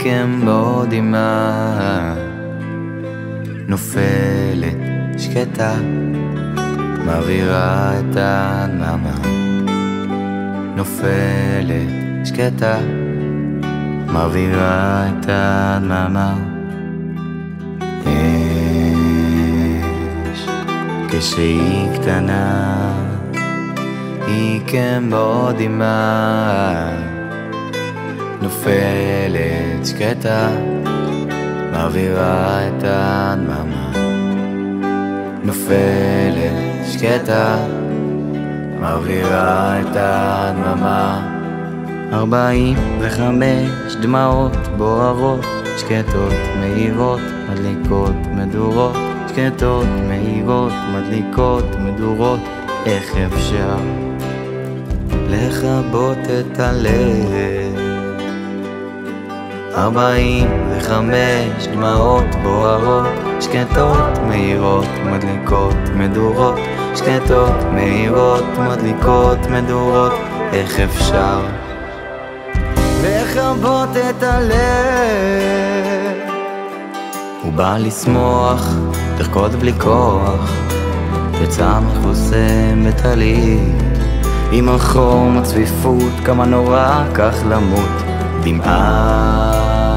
כמו דמעה נופלת שקטה, מעבירה את הדממה. נופלת שקטה, מעבירה את הדממה. אש כשהיא קטנה היא כמו דמעה נופלת שקטה, מעבירה את הדממה. נופלת שקטה, מעבירה את הדממה. 45 דמעות בוערות, שקטות מהירות, מדליקות מדורות. שקטות מהירות, מדליקות מדורות. איך אפשר לכבות את הלב? 45 דמעות בוערות, שקטות מהירות, מדליקות מדורות. שקטות מהירות, מדליקות מדורות. איך אפשר לכבות את הלב? הוא בא לשמוח, לרקוד בלי כוח, יצא מכוסה בטלית, עם החום, הצפיפות, כמה נורא כך למות. דמעה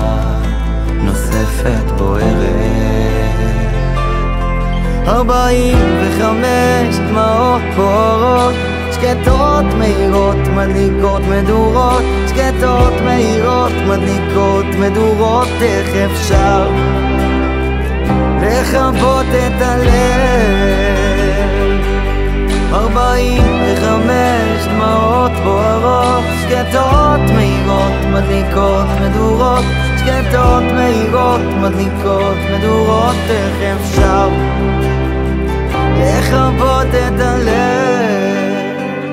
נוספת בוערת. 45 דמעות בוערות, שקטות מהירות, מדליקות מדורות. שקטות מהירות, מדליקות מדורות. איך אפשר לכבות את הלב? 45 דמעות בוערות, שקטות מהירות, מדליקות מדורות. שקטות מהירות, מדליקות מדורות. איך אפשר לכבות את הלב?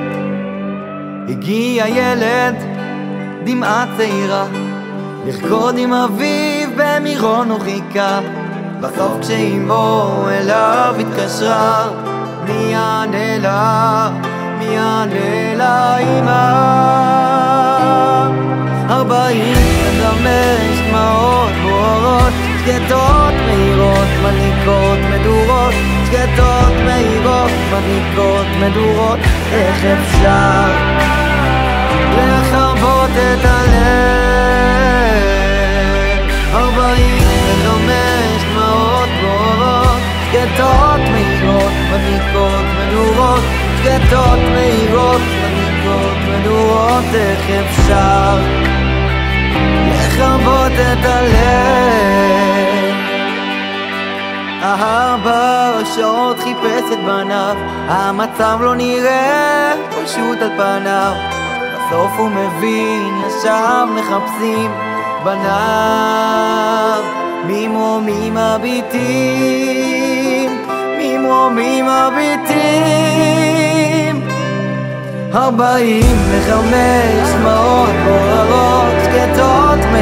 הגיע ילד, דמעה צעירה, לרקוד עם אביו במירון הוא חיכה. בסוף כשאימו אליו התקשרה, מי יענה לה? מי יענה לה אמא? 45 דמעות בוערות, שקטות מהירות, מדליקות מדורות. שקטות מהירות, מדליקות מדורות. איך אפשר לכבות את הלב? 45 דמעות בוערות, שקטות מהירות, מדליקות מדורות. שקטות מהירות, מדליקות מדורות. איך אפשר לכבות את הלב? 4 שעות חיפש את בניו, המצב לא נראה פשוט על פניו. בסוף הוא מבין, ישב מחפשים בניו. ממרומים הביטים, ממרומים הביטים. 45 דמעות בוערות, שקטות